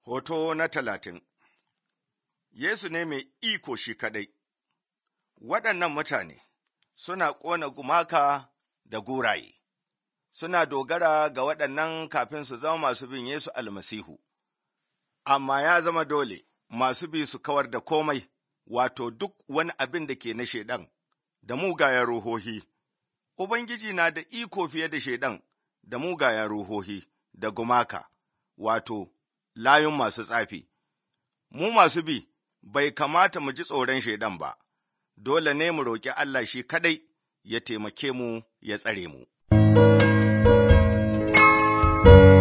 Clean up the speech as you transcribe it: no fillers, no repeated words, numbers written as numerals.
Hoto na 30. Yesu ne mai iko shi kaɗai. Waɗannan mutane suna ƙona gumaka da guraye, suna dogara ga waɗannan kafin su zama masu bin Yesu almasihu. Amma ya zama dole masu bi su kawar da komai, wato duk wani abin da ke na Shaiɗan da mugayen ruhohi. Ubangiji na da iko fiye da Shaiɗan da mugayen ruhohi da gumaka, wato layun masu tsafi. Mu masu bi bai kamata mu ji tsoron Shaiɗan ba, dole ne mu roƙi Allah shi kaɗai ya taimake mu ya tsare mu.